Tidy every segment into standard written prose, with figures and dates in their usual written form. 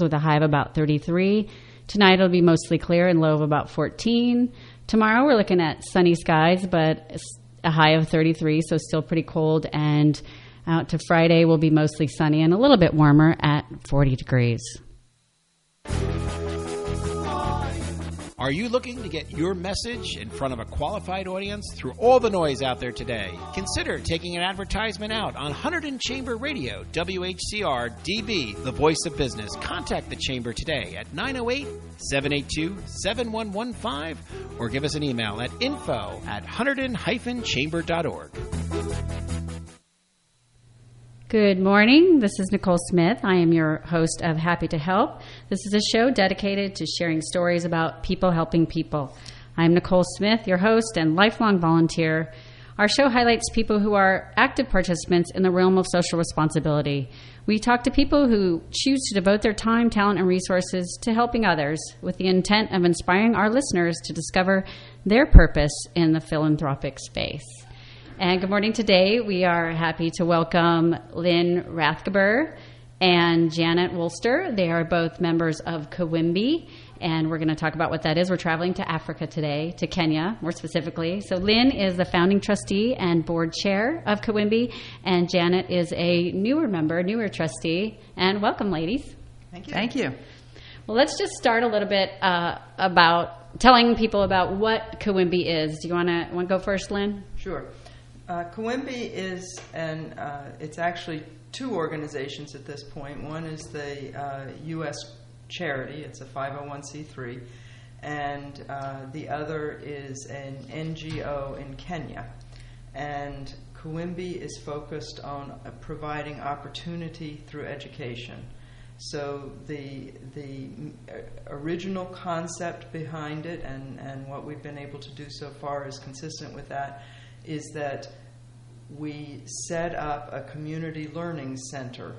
with a high of about 33. Tonight it'll be mostly clear and low of about 14. Tomorrow we're looking at sunny skies, but a high of 33, so still pretty cold. And out to Friday will be mostly sunny and a little bit warmer at 40 degrees. Are you looking to get your message in front of a qualified audience through all the noise out there today? Consider taking an advertisement out on Hunterdon Chamber Radio, WHCR DB, the voice of business. Contact the Chamber today at 908-782-7115 or give us an email at info@hunterdon-chamber.org. Good morning. This is Nicole Smith. I am your host of Happy to Help. This is a show dedicated to sharing stories about people helping people. I'm Nicole Smith, your host and lifelong volunteer. Our show highlights people who are active participants in the realm of social responsibility. We talk to people who choose to devote their time, talent, and resources to helping others with the intent of inspiring our listeners to discover their purpose in the philanthropic space. And good morning today. We are happy to welcome Lynn Rathgeber and Janet Wolster. They are both members of Kawimbi, and we're going to talk about what that is. We're traveling to Africa today, to Kenya more specifically. So Lynn is the founding trustee and board chair of Kawimbi, and Janet is a newer trustee. And welcome, ladies. Thank you. Thank you. Well, let's just start a little bit about telling people about what Kawimbi is. Do you want to go first, Lynn? Sure. Kawimbi is, it's actually two organizations at this point. One is the U.S. charity. It's a 501c3. And the other is an NGO in Kenya. And Kawimbi is focused on providing opportunity through education. So the original concept behind it and what we've been able to do so far is consistent with that, is that we set up a community learning center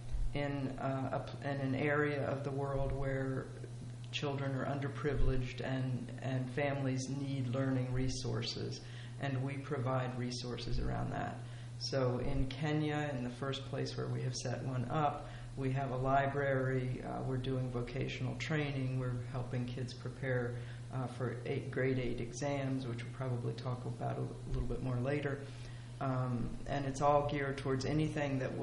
in an area of the world where children are underprivileged and families need learning resources, and we provide resources around that. So in Kenya, in the first place where we have set one up, we have a library, we're doing vocational training, we're helping kids prepare for grade 8 exams, which we'll probably talk about a little bit more later. And it's all geared towards any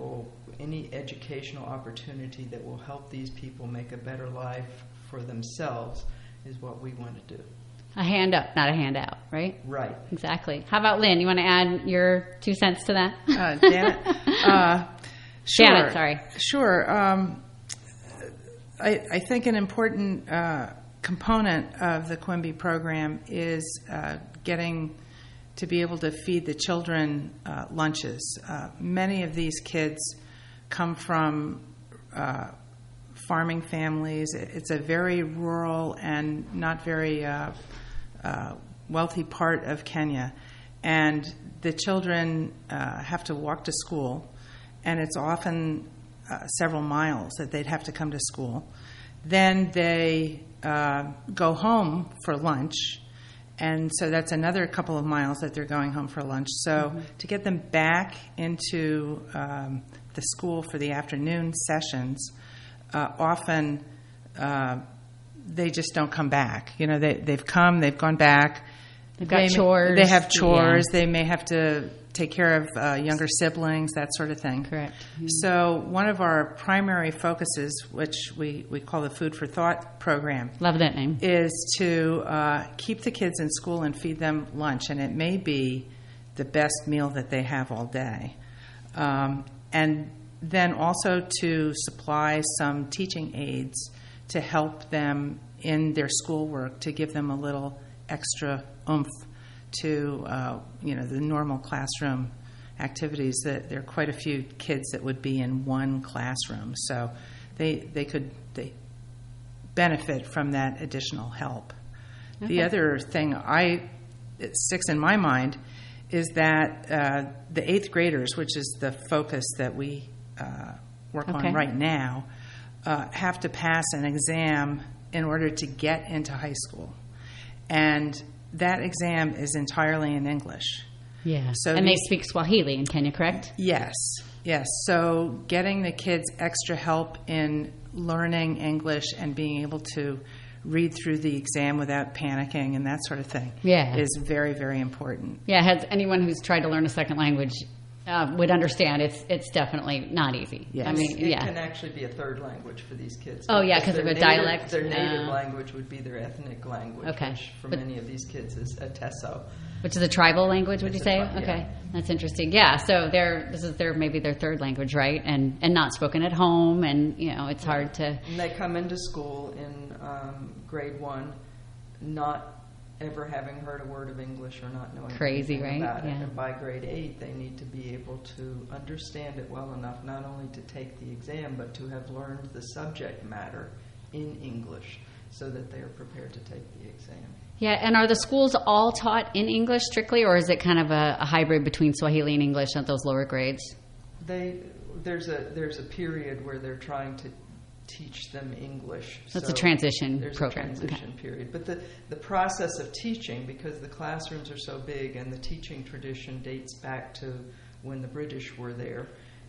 educational opportunity that will help these people make a better life for themselves is what we want to do. A hand up, not a handout, right? Right. Exactly. How about Lynn? You want to add your 2 cents to that? Janet? Sure. Janet, sorry. Sure. I think an important component of the Kawimbi program is getting to be able to feed the children lunches. Many of these kids come from farming families. It's a very rural and not very wealthy part of Kenya. And the children have to walk to school, and it's often several miles that they'd have to come to school. Then they go home for lunch, and so that's another couple of miles that they're going home for lunch. So to get them back into the school for the afternoon sessions, often they just don't come back. You know, they've come, they've gone back. They've got chores. They have chores. Yeah. They may have to take care of younger siblings, that sort of thing. Correct. Mm-hmm. So one of our primary focuses, which we call the Food for Thought program. Love that name. Is to keep the kids in school and feed them lunch. And it may be the best meal that they have all day. And then also to supply some teaching aids to help them in their schoolwork, to give them a little extra oomph to the normal classroom activities. That there are quite a few kids that would be in one classroom, so they benefit from that additional help. Okay. The other thing it sticks in my mind is that the 8th graders, which is the focus that we work on right now, have to pass an exam in order to get into high school. And that exam is entirely in English. Yeah. So and they speak Swahili in Kenya, correct? Yes. Yes, so getting the kids extra help in learning English and being able to read through the exam without panicking and that sort of thing is very, very important. Yeah, has anyone who's tried to learn a second language would understand it's definitely not easy. Yes. I mean, it can actually be a third language for these kids. Oh, yeah, because of a dialect. Their native language would be their ethnic language, okay. which for many of these kids is a Teso. Which is a tribal language, would you say? Yeah. Okay, that's interesting. Yeah, so this is maybe their third language, right? And not spoken at home, and it's hard to. And they come into school in grade 1, not ever having heard a word of English or not knowing anything about it. And by grade 8, they need to be able to understand it well enough, not only to take the exam, but to have learned the subject matter in English so that they are prepared to take the exam. Yeah, and are the schools all taught in English strictly, or is it kind of a hybrid between Swahili and English at those lower grades? There's a period where they're trying to teach them English. So it's a transition there's program. There's a transition period. But the process of teaching, because the classrooms are so big and the teaching tradition dates back to when the British were there,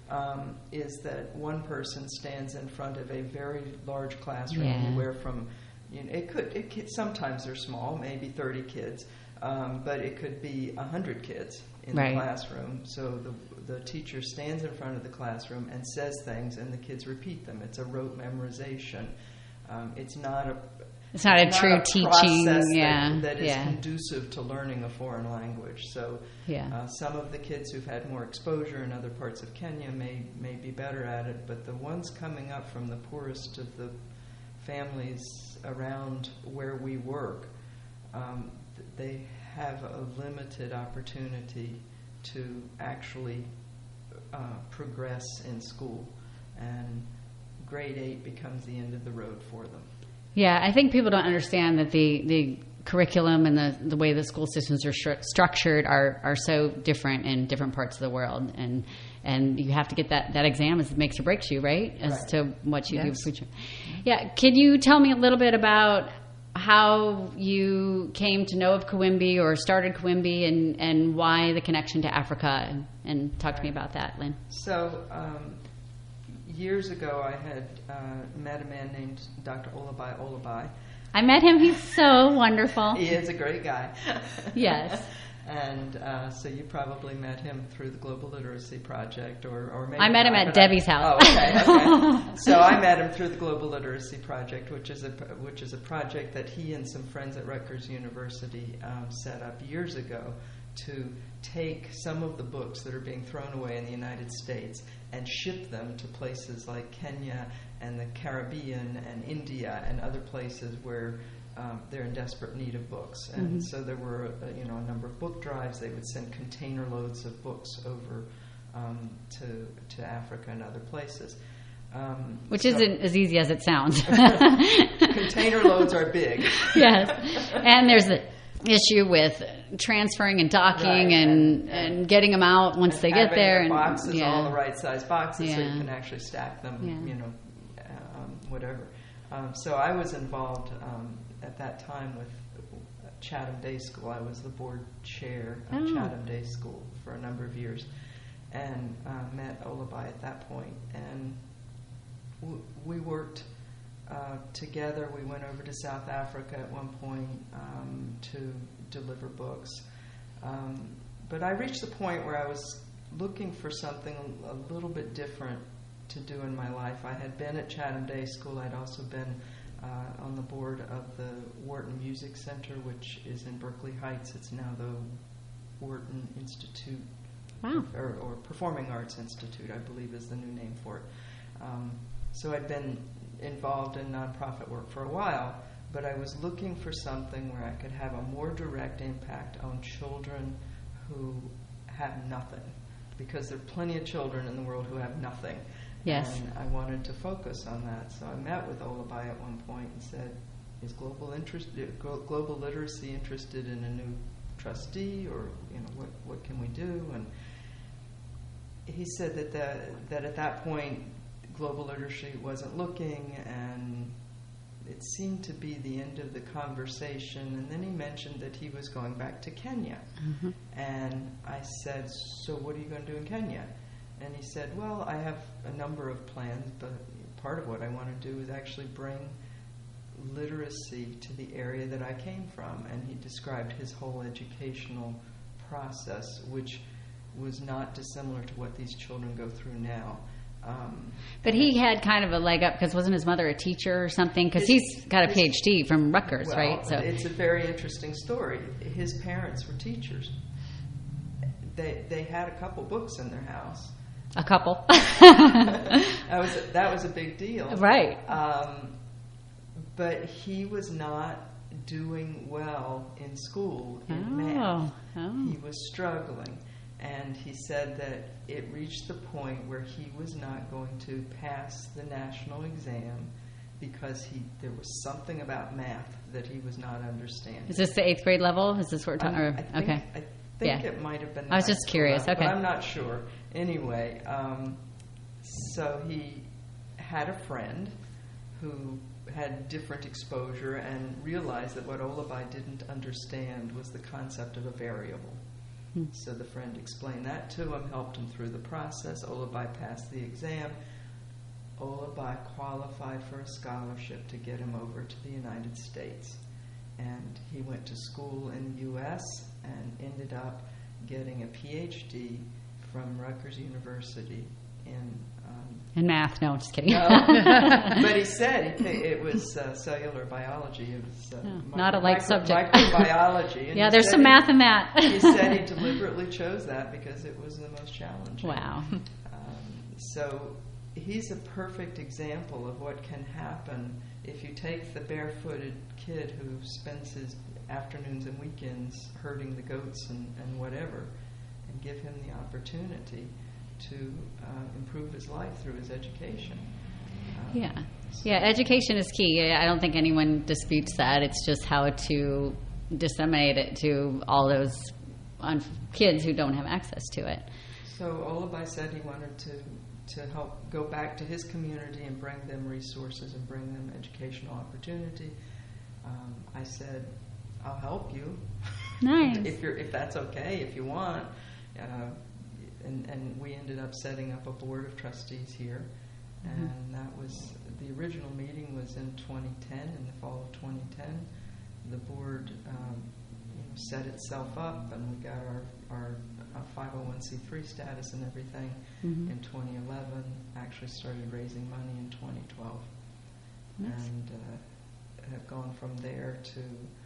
is that one person stands in front of a very large classroom anywhere from, it could sometimes they're small, maybe 30 kids, but it could be 100 kids in the classroom. So the teacher stands in front of the classroom and says things, and the kids repeat them. It's a rote memorization. It's not a true teaching. That is conducive to learning a foreign language. So some of the kids who've had more exposure in other parts of Kenya may be better at it, but the ones coming up from the poorest of the families around where we work, they have a limited opportunity to actually progress in school, and grade 8 becomes the end of the road for them. Yeah, I think people don't understand that the curriculum and the way the school systems are structured are so different in different parts of the world, and you have to get that exam as it makes or breaks you, right? As to what you do. Yeah, can you tell me a little bit about how you came to know of Kawimbi or started Kawimbi, and why the connection to Africa, and talk to me about that, Lynn. So years ago I had met a man named Dr. Olabai. I met him. He's so wonderful. He is a great guy. Yes. And so you probably met him through the Global Literacy Project, or maybe I met him at Debbie's house. Oh, okay. So I met him through the Global Literacy Project, which is a project that he and some friends at Rutgers University set up years ago to take some of the books that are being thrown away in the United States and ship them to places like Kenya and the Caribbean and India and other places where they're in desperate need of books. And so there were a number of book drives. They would send container loads of books over to Africa and other places. Which isn't as easy as it sounds. Container loads are big. Yes. And there's the issue with transferring and docking and getting them out once they get there. And boxes, all the right size boxes, so you can actually stack them, whatever. So I was involved at that time with Chatham Day School. I was the board chair of Chatham Day School for a number of years, and met Olabai at that point. And we worked together. We went over to South Africa at one point to deliver books. But I reached the point where I was looking for something a little bit different to do in my life. I had been at Chatham Day School. I'd also been on the board of the Wharton Music Center, which is in Berkeley Heights. It's now the Wharton Institute, or Performing Arts Institute, I believe is the new name for it. So I'd been involved in nonprofit work for a while, but I was looking for something where I could have a more direct impact on children who have nothing, because there are plenty of children in the world who have nothing. Yes. And I wanted to focus on that. So I met with Olabai at one point and said, is global literacy interested in a new trustee, or what can we do? And he said that at that point global literacy wasn't looking, and it seemed to be the end of the conversation. And then he mentioned that he was going back to Kenya. And I said, so what are you going to do in Kenya? And he said, well, I have a number of plans, but part of what I want to do is actually bring literacy to the area that I came from. And he described his whole educational process, which was not dissimilar to what these children go through now. But he had kind of a leg up because wasn't his mother a teacher or something? Because he's got a PhD from Rutgers, right? So it's a very interesting story. His parents were teachers. They had a couple books in their house. A couple. That was a big deal, right? But he was not doing well in school in math. He was struggling. And he said that it reached the point where he was not going to pass the national exam because there was something about math that he was not understanding. Is this the 8th grade level? Is this what we're talking about? Okay. I think it might have been. I was just curious. Level, okay. But I'm not sure. Anyway, so he had a friend who had different exposure and realized that what Olabai didn't understand was the concept of a variable. So the friend explained that to him, helped him through the process. Olabai passed the exam. Olabai qualified for a scholarship to get him over to the United States. And he went to school in the U.S. and ended up getting a PhD from Rutgers University in math. No, just kidding. No, but he said it was cellular biology. It was not a light subject. Microbiology. Yeah, there's some math in that. He said he deliberately chose that because it was the most challenging. Wow. So he's a perfect example of what can happen if you take the barefooted kid who spends his afternoons and weekends herding the goats and whatever, and give him the opportunity to improve his life through his education. Education is key. I don't think anyone disputes that. It's just how to disseminate it to all those kids who don't have access to it. So Olabai said he wanted to help go back to his community and bring them resources and bring them educational opportunity. I said, I'll help you. Nice. if that's okay, if you want. And we ended up setting up a board of trustees here, and that was the original meeting was in 2010, in the fall of 2010. The board set itself up, and we got our 501c3 status and everything in 2011. Actually started raising money in 2012, and have gone from there to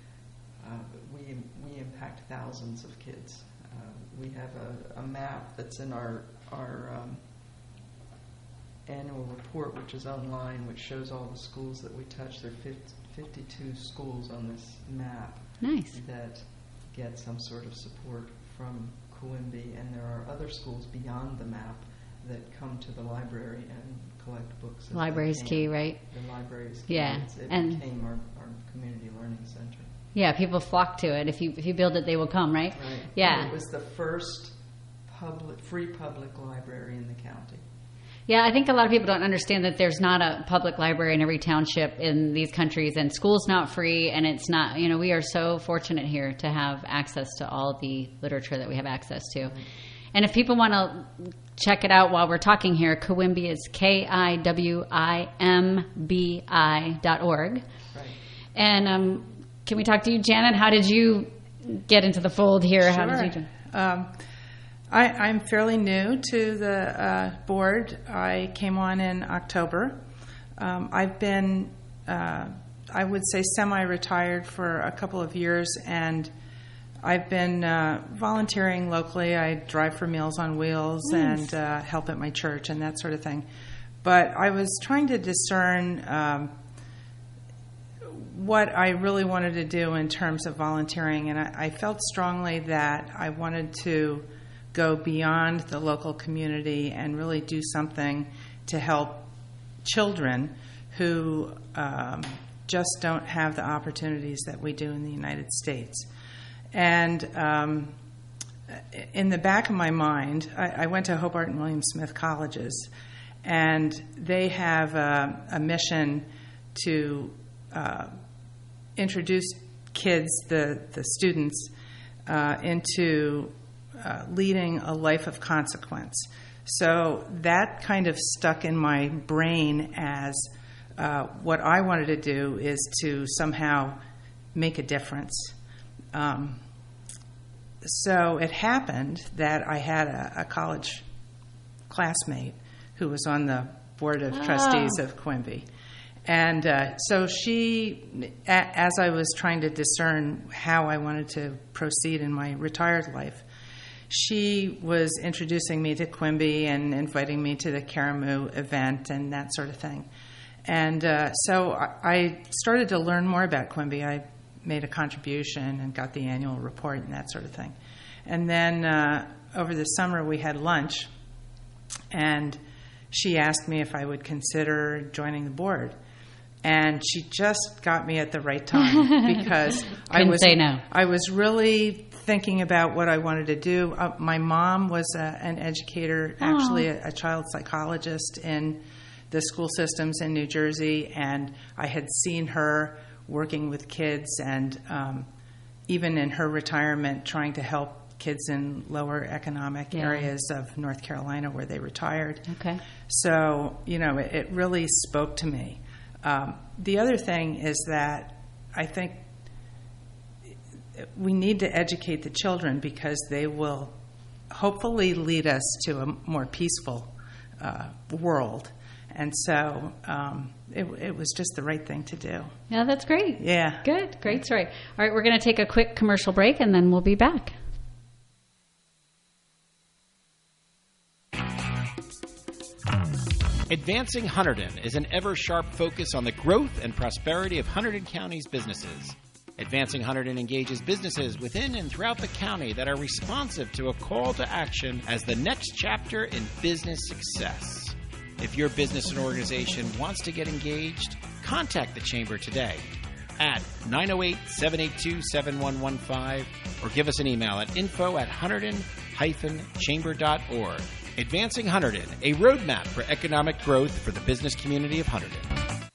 we impact thousands of kids. We have a map that's in our annual report, which is online, which shows all the schools that we touch. There are 52 schools on this map. Nice. That get some sort of support from Coimbi, and there are other schools beyond the map that come to the library and collect books. Library is key, right? The library is key. Yeah. It became our community learning center. Yeah, people flock to it. If you build it, they will come, right? Right. Yeah. And it was the first free public library in the county. Yeah, I think a lot of people don't understand that there's not a public library in every township in these countries, and school's not free, and it's not, we are so fortunate here to have access to all the literature that we have access to. Right. And if people want to check it out while we're talking here, Coimbi is KIWIMBI.org. Right. And can we talk to you, Janet? How did you get into the fold here? Sure. How did you I'm fairly new to the board. I came on in October. I've been, I would say, semi-retired for a couple of years, and I've been volunteering locally. I drive for Meals on Wheels and help at my church and that sort of thing. But I was trying to discern what I really wanted to do in terms of volunteering, and I felt strongly that I wanted to go beyond the local community and really do something to help children who just don't have the opportunities that we do in the United States. And in the back of my mind, I went to Hobart and William Smith colleges, and they have a mission to introduce kids, the students, into leading a life of consequence. So that kind of stuck in my brain as what I wanted to do is to somehow make a difference. So it happened that I had a college classmate who was on the board of trustees of Quimby. And so she, as I was trying to discern how I wanted to proceed in my retired life, she was introducing me to Quimby and inviting me to the Karamu event and that sort of thing. And so I started to learn more about Quimby. I made a contribution and got the annual report and that sort of thing. And then over the summer we had lunch, and she asked me if I would consider joining the board. And she just got me at the right time because I was really thinking about what I wanted to do. My mom was an educator, actually a child psychologist in the school systems in New Jersey, and I had seen her working with kids and even in her retirement trying to help kids in lower economic areas of North Carolina where they retired. Okay. So, it really spoke to me. The other thing is that I think we need to educate the children because they will hopefully lead us to a more peaceful world. And so it was just the right thing to do. Yeah, that's great. Yeah. Good. Great story. All right, we're going to take a quick commercial break, and then we'll be back. Advancing Hunterdon is an ever-sharp focus on the growth and prosperity of Hunterdon County's businesses. Advancing Hunterdon engages businesses within and throughout the county that are responsive to a call to action as the next chapter in business success. If your business and organization wants to get engaged, contact the Chamber today at 908-782-7115 or give us an email at info@hunterdon-chamber.org. Advancing Hunterdon, a roadmap for economic growth for the business community of Hunterdon.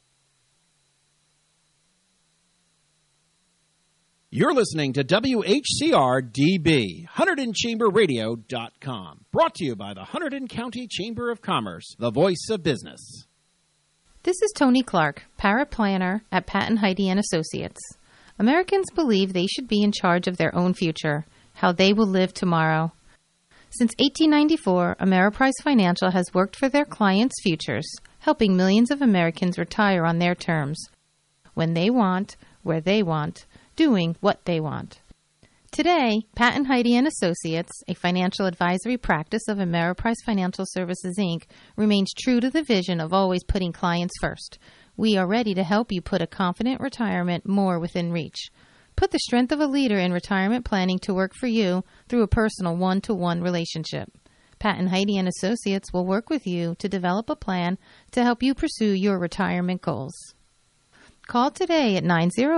You're listening to WHCR-DB, HunterdonChamberRadio.com, brought to you by the Hunterdon County Chamber of Commerce, the voice of business. This is Tony Clark, paraplanner at Patton Heidi & Associates. Americans believe they should be in charge of their own future, how they will live tomorrow. Since 1894, Ameriprise Financial has worked for their clients' futures, helping millions of Americans retire on their terms, when they want, where they want, doing what they want. Today, Patton Heidi & Associates, a financial advisory practice of Ameriprise Financial Services, Inc., remains true to the vision of always putting clients first. We are ready to help you put a confident retirement more within reach. Put the strength of a leader in retirement planning to work for you through a personal one-to-one relationship. Patton Heidi & Associates will work with you to develop a plan to help you pursue your retirement goals. Call today at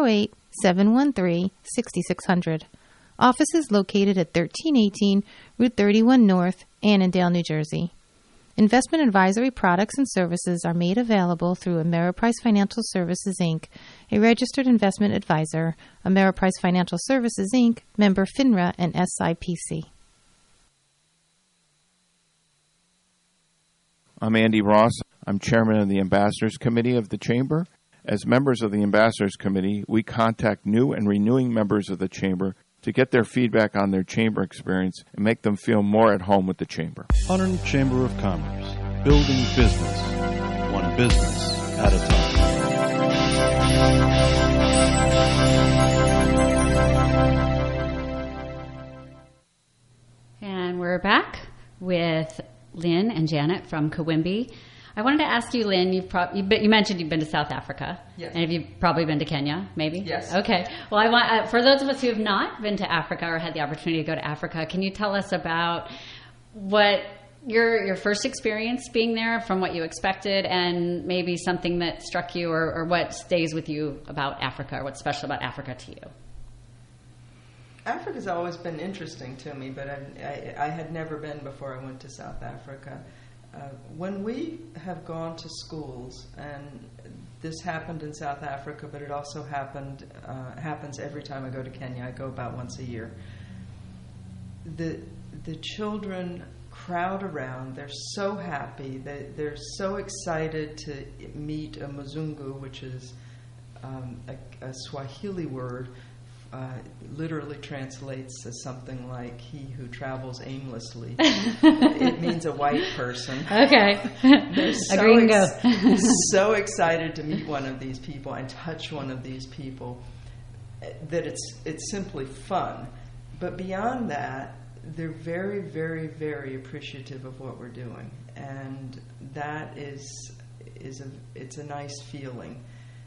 908-713-6600. Office is located at 1318 Route 31 North, Annandale, New Jersey. Investment advisory products and services are made available through Ameriprise Financial Services, Inc., a registered investment advisor, Ameriprise Financial Services, Inc., member FINRA and SIPC. I'm Andy Ross. I'm chairman of the Ambassadors Committee of the Chamber. As members of the Ambassadors Committee, we contact new and renewing members of the Chamber to get their feedback on their Chamber experience and make them feel more at home with the Chamber. Hunterdon Chamber of Commerce, building business, one business at a time. And we're back with Lynn and Janet from Coimbi. I wanted to ask you, Lynn, you mentioned you've been to South Africa. Yes. And have you probably been to Kenya, maybe? Yes. Okay. Well, I want for those of us who have not been to Africa or had the opportunity to go to Africa, can you tell us about what your first experience being there, from what you expected, and maybe something that struck you or what stays with you about Africa, or what's special about Africa to you? Africa's always been interesting to me, but I had never been before I went to South Africa. When we have gone to schools, and this happened in South Africa, but it also happens every time I go to Kenya. I go about once a year. The children crowd around. They're so happy. They're so excited to meet a Mzungu, which is a Swahili word. Literally translates as something like "he who travels aimlessly." It means a white person. Okay. They're so excited to meet one of these people and touch one of these people that it's simply fun. But beyond that, they're very, very, very appreciative of what we're doing, and that it's a nice feeling.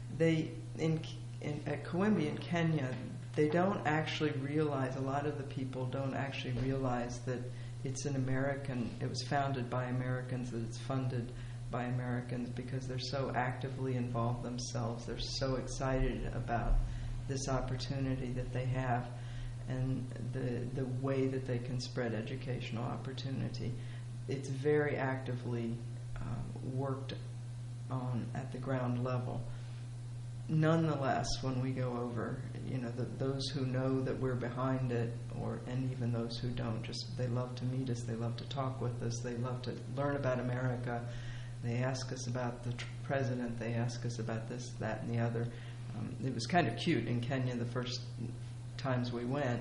At Kawembe in Kenya, they don't actually realize, a lot of the people don't actually realize that it's it was founded by Americans, that it's funded by Americans, because they're so actively involved themselves. They're so excited about this opportunity that they have and the way that they can spread educational opportunity. It's very actively worked on at the ground level. Nonetheless, when we go over, those who know that we're behind it, and even those who don't, they love to meet us, they love to talk with us, they love to learn about America. They ask us about the president, they ask us about this, that, and the other. It was kind of cute in Kenya the first times we went.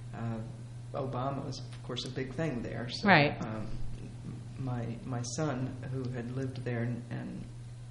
Obama was, of course, a big thing there. So, right. My son, who had lived there and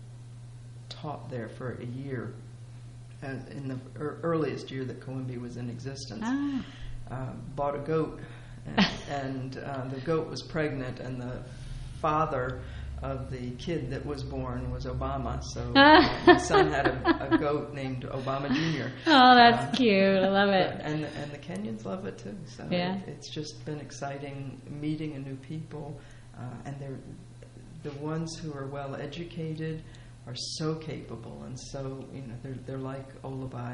taught there for a year, in the earliest year that Kawembe was in existence, bought a goat, and the goat was pregnant, and the father of the kid that was born was Obama. So my son had a goat named Obama Jr. Oh, that's cute. I love it. And the Kenyans love it too. So yeah. It's just been exciting meeting a new people, and the ones who are well educated are so capable, and so they're like Olabai.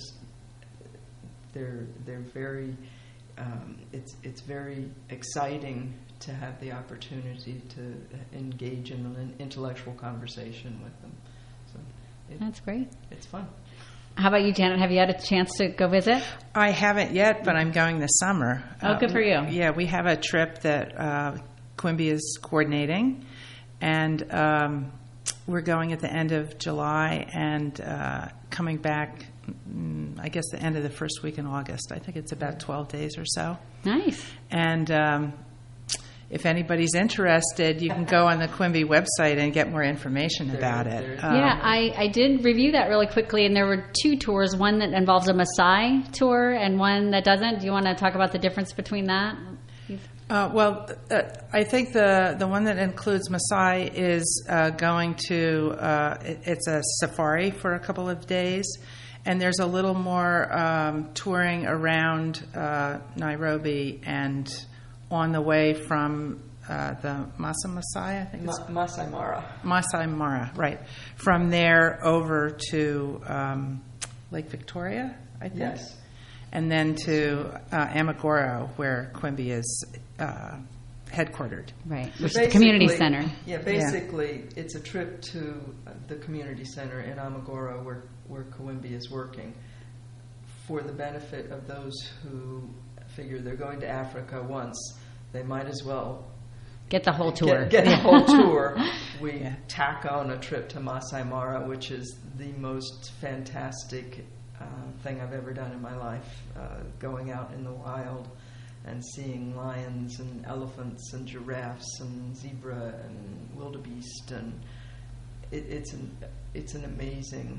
They're very. It's very exciting to have the opportunity to engage in an intellectual conversation with them. So that's great. It's fun. How about you, Janet? Have you had a chance to go visit? I haven't yet, but I'm going this summer. Oh, good for you. Yeah, we have a trip that Kawembe is coordinating, and we're going at the end of July and coming back, I guess, the end of the first week in August. I think it's about 12 days or so. Nice. And if anybody's interested, you can go on the Kawembe website and get more information about it. Yeah, I did review that really quickly, and there were two tours, one that involves a Maasai tour and one that doesn't. Do you want to talk about the difference between that? I think the one that includes Maasai is going to, it's a safari for a couple of days, and there's a little more touring around Nairobi and on the way from the Maasai, I think it's Masai Mara. Masai Mara, right. From there over to Lake Victoria, I think. Yes. And then to Amagoro, where Kawembe is headquartered. Right, which is the community center. Yeah, basically, it's a trip to the community center in Amagoro, where Kawembe is working, for the benefit of those who figure they're going to Africa once. They might as well get the whole tour. Get the whole tour. We tack on a trip to Masai Mara, which is the most fantastic thing I've ever done in my life, going out in the wild and seeing lions and elephants and giraffes and zebra and wildebeest, and it's an amazing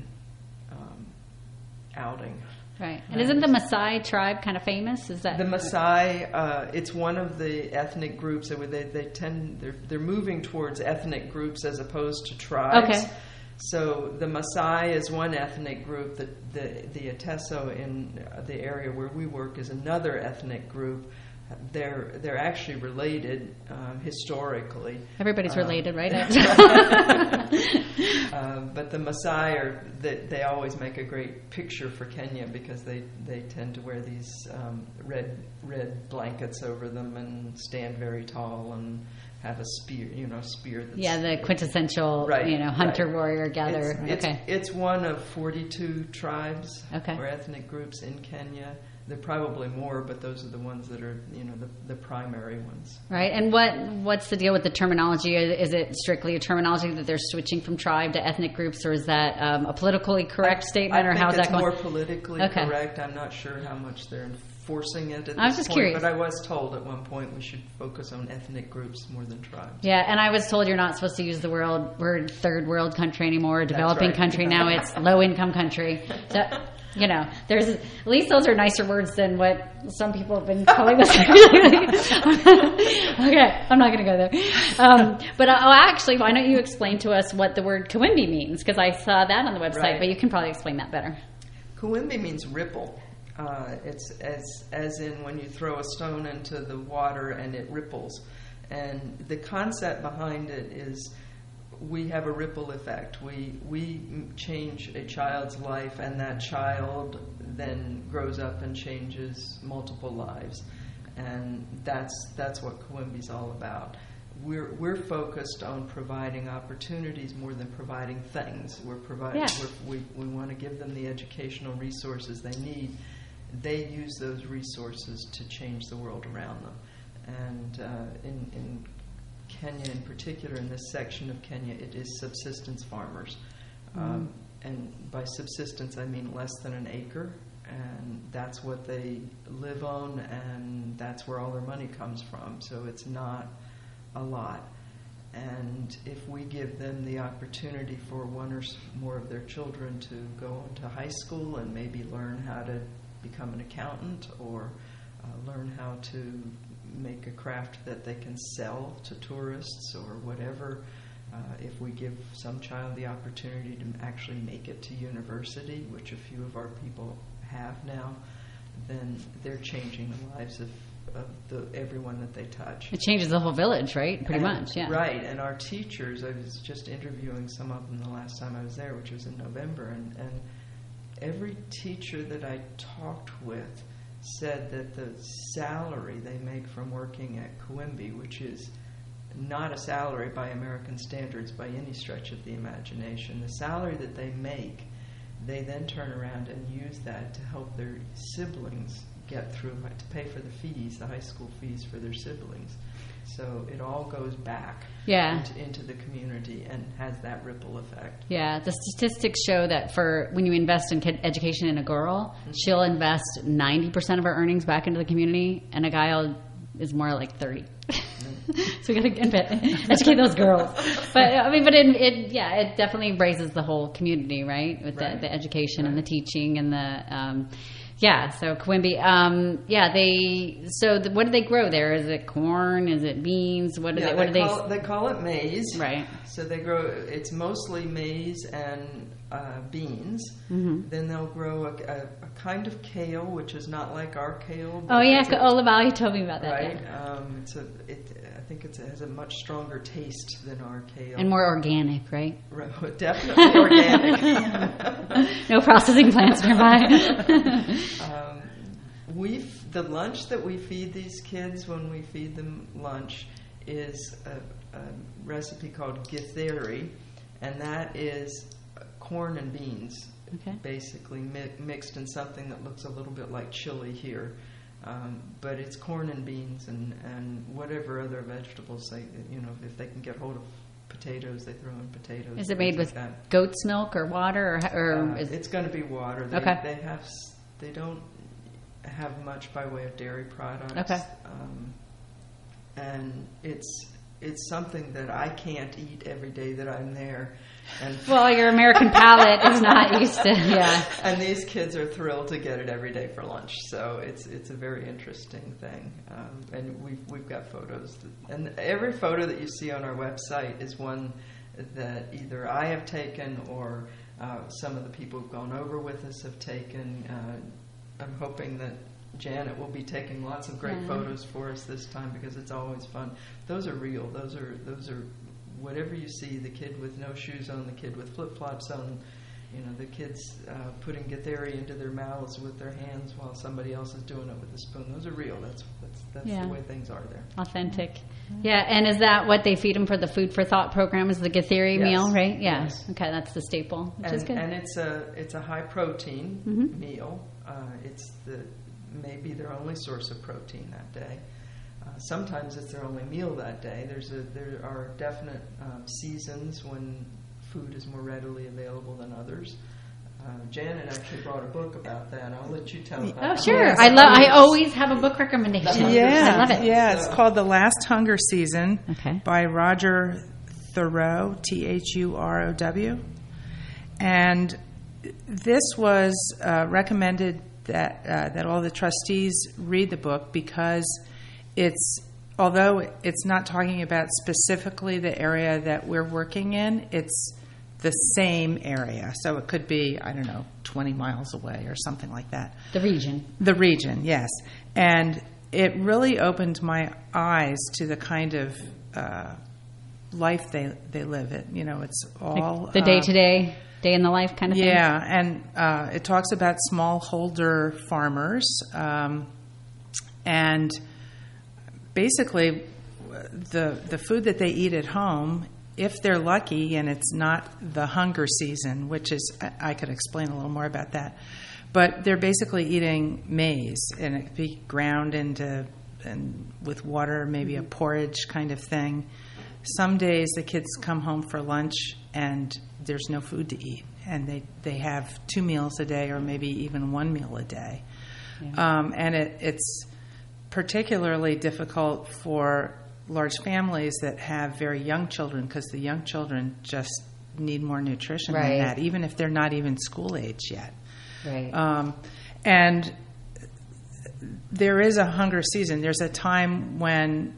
outing. Right, and isn't the Maasai tribe kind of famous? Is that the Maasai? It's one of the ethnic groups. They're moving towards ethnic groups as opposed to tribes. Okay. So the Maasai is one ethnic group. The Ateso in the area where we work is another ethnic group. They're actually related historically. Everybody's related, right? But the Maasai they always make a great picture for Kenya because they tend to wear these red blankets over them and stand very tall and have a spear, spear. That's, the quintessential, hunter warrior gather. It's one of 42 tribes or ethnic groups in Kenya. There are probably more, but those are the ones that are, the primary ones. Right. And what's the deal with the terminology? Is it strictly a terminology that they're switching from tribe to ethnic groups, or is that a politically correct statement, or how's that going? I think it's more politically correct. I'm not sure how much they're enforcing it at this point. I was just curious. But I was told at one point we should focus on ethnic groups more than tribes. Yeah, and I was told you're not supposed to use the word third world country anymore, developing country. Now it's low income country. So, there's at least those are nicer words than what some people have been calling us. Okay, I'm not going to go there. But actually, why don't you explain to us what the word Coimbi means? Because I saw that on the website, but you can probably explain that better. Coimbi means ripple. It's as in when you throw a stone into the water and it ripples. And the concept behind it is we have a ripple effect. We change a child's life, and that child then grows up and changes multiple lives. And that's what Coimbi's all about. We're focused on providing opportunities more than providing things. We want to give them the educational resources they need. They use those resources to change the world around them. And in Kenya in particular, in this section of Kenya, it is subsistence farmers. And by subsistence, I mean less than an acre. And that's what they live on, and that's where all their money comes from. So it's not a lot. And if we give them the opportunity for one or more of their children to go into high school and maybe learn how to become an accountant or learn how to make a craft that they can sell to tourists or whatever, if we give some child the opportunity to actually make it to university, which a few of our people have now, then they're changing the lives of everyone that they touch. It changes the whole village, right? Pretty much, yeah. Right, and our teachers, I was just interviewing some of them the last time I was there, which was in November, and every teacher that I talked with said that the salary they make from working at Coimbi, which is not a salary by American standards by any stretch of the imagination, the salary that they make, they then turn around and use that to help their siblings get through, to pay for the fees, the high school fees for their siblings. So it all goes back into the community and has that ripple effect. Yeah, the statistics show that for when you invest in education in a girl, she'll invest 90% of her earnings back into the community, and a guy is more like 30. So we got to educate those girls. But it definitely raises the whole community, right? With the education and the teaching and the. So Coimbi, what do they grow there? Is it corn? Is it beans? What do they call it maize. Right. So they grow, it's mostly maize and beans. Mm-hmm. Then they'll grow a kind of kale, which is not like our kale. Olaval, you told me about that. Right. I think it has a much stronger taste than our kale. And more organic, right? Right, definitely organic. No processing plants nearby. The lunch that we feed these kids when we feed them lunch is a recipe called githeri, and that is corn and beans, basically mixed in something that looks a little bit like chili here. But it's corn and beans and whatever other vegetables if they can get hold of potatoes, they throw in potatoes. Is it made with goat's milk or water, or it's going to be water? They don't have much by way of dairy products. Okay. And it's something that I can't eat every day that I'm there. And your American palate is not used to, And these kids are thrilled to get it every day for lunch. So it's a very interesting thing. And we've got photos. And every photo that you see on our website is one that either I have taken or some of the people who've gone over with us have taken. I'm hoping that Janet will be taking lots of great photos for us this time because it's always fun. Those are real. Those are whatever you see, the kid with no shoes on, the kid with flip-flops on, the kids putting githeri into their mouths with their hands while somebody else is doing it with a spoon. Those are real. That's the way things are there. Authentic. Yeah, and is that what they feed them for the Food for Thought program, is the githeri meal, right? Yeah. Yes. Okay, that's the staple, which is good. And it's a high-protein meal. It's the may be their only source of protein that day. Sometimes it's their only meal that day. There are definite seasons when food is more readily available than others. Janet actually brought a book about that. I'll let you tell about it. Oh, sure. Yes. I always have a book recommendation. Yeah, I love it. Yeah, it's called The Last Hunger Season by Roger Thurow, Thurow. And this was recommended that all the trustees read the book because although it's not talking about specifically the area that we're working in, it's the same area. So it could be, 20 miles away or something like that. The region. The region, yes. And it really opened my eyes to the kind of life they live. It's all... Like the day-to-day, day in the life kind of thing? Yeah, and it talks about smallholder farmers. And basically, the food that they eat at home, if they're lucky and it's not the hunger season, which is, I could explain a little more about that, but they're basically eating maize, and it could be ground and with water, maybe a porridge kind of thing. Some days the kids come home for lunch and there's no food to eat, and they have 2 meals a day or maybe even 1 meal a day. Yeah. And it's particularly difficult for large families that have very young children, because the young children just need more nutrition than that, even if they're not even school age yet. Right. And there is a hunger season. There's a time when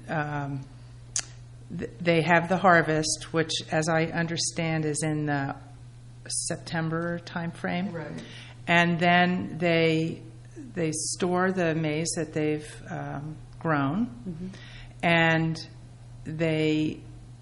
they have the harvest, which, as I understand, is in the September time frame. Right. And then they store the maize that they've grown. Mm-hmm. And they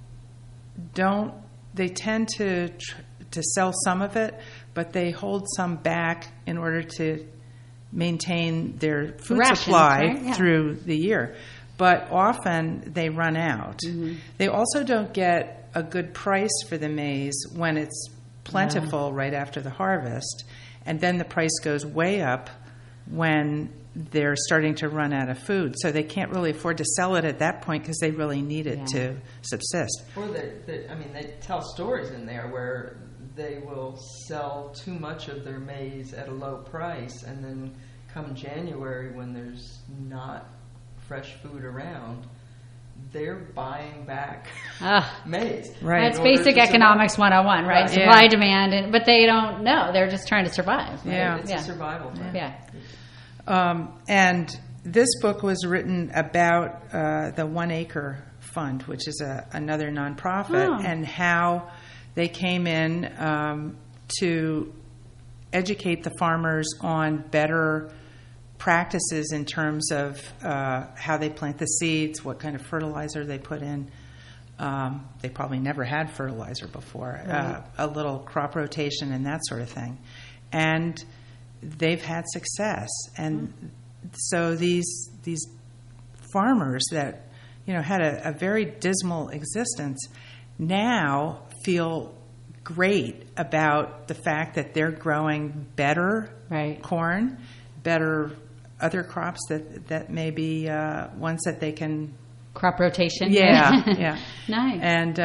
tend to sell some of it, but they hold some back in order to maintain their food supply through the year. But often they run out. Mm-hmm. They also don't get a good price for the maize when it's plentiful right after the harvest, and then the price goes way up when they're starting to run out of food. So they can't really afford to sell it at that point because they really need it to subsist. Or they tell stories in there where they will sell too much of their maize at a low price, and then come January when there's not fresh food around, they're buying back maize. Right. That's basic economics 101, right? Supply, demand, but they don't know. They're just trying to survive. Right? Yeah. It's a survival thing. Yeah. And this book was written about the 1 Acre Fund, which is another nonprofit, and how they came in to educate the farmers on better practices in terms of how they plant the seeds, what kind of fertilizer they put in. They probably never had fertilizer before, a little crop rotation and that sort of thing. And they've had success. And so these farmers that had a very dismal existence now feel great about the fact that they're growing better corn, better other crops that may be ones that they can... Crop rotation. Yeah. Nice. And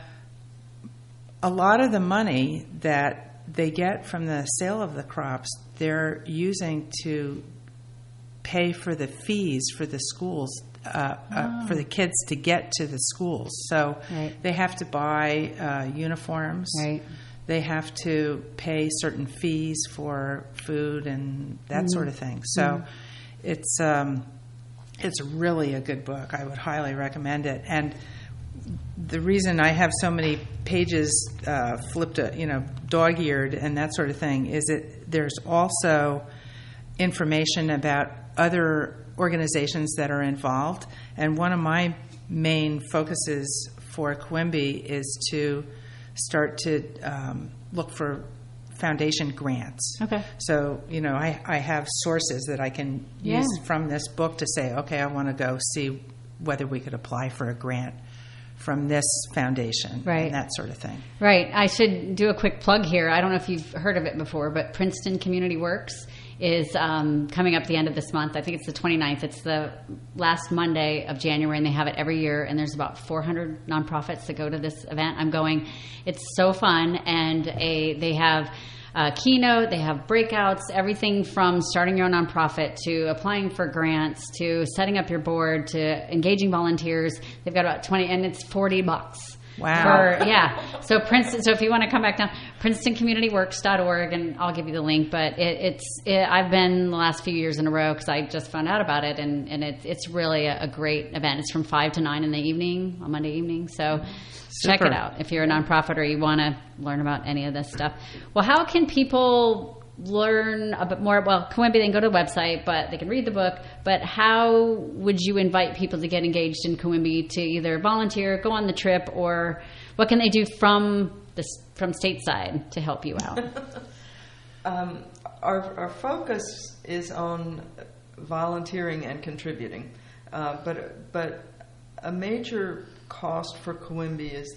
a lot of the money that they get from the sale of the crops, they're using to pay for the fees for the schools, for the kids to get to the schools. So they have to buy uniforms. Right. They have to pay certain fees for food and that sort of thing. So it's really a good book. I would highly recommend it. And the reason I have so many pages flipped, dog-eared and that sort of thing is that there's also information about other organizations that are involved. And one of my main focuses for Coimbi is to start to look for foundation grants. Okay. So, I have sources that I can use from this book to say, okay, I want to go see whether we could apply for a grant from this foundation and that sort of thing. Right. I should do a quick plug here. I don't know if you've heard of it before, but Princeton Community Works is coming up the end of this month. I think it's the 29th. It's the last Monday of January, and they have it every year, and there's about 400 nonprofits that go to this event. I'm going. It's so fun, and they have keynote, they have breakouts, everything from starting your own nonprofit to applying for grants to setting up your board to engaging volunteers. They've got about 20, and it's $40. Wow. So Princeton. So if you want to come back down, PrincetonCommunityWorks.org, and I'll give you the link. But I've been the last few years in a row because I just found out about it, and it's really a great event. It's from 5 to 9 in the evening on Monday evening. So check it out if you're a nonprofit or you want to learn about any of this stuff. Well, how can people learn a bit more? Well, Coimbi, they can go to the website, but they can read the book. But how would you invite people to get engaged in Coimbi to either volunteer, go on the trip, or what can they do from stateside to help you out? Our focus is on volunteering and contributing, but a major cost for Coimbi is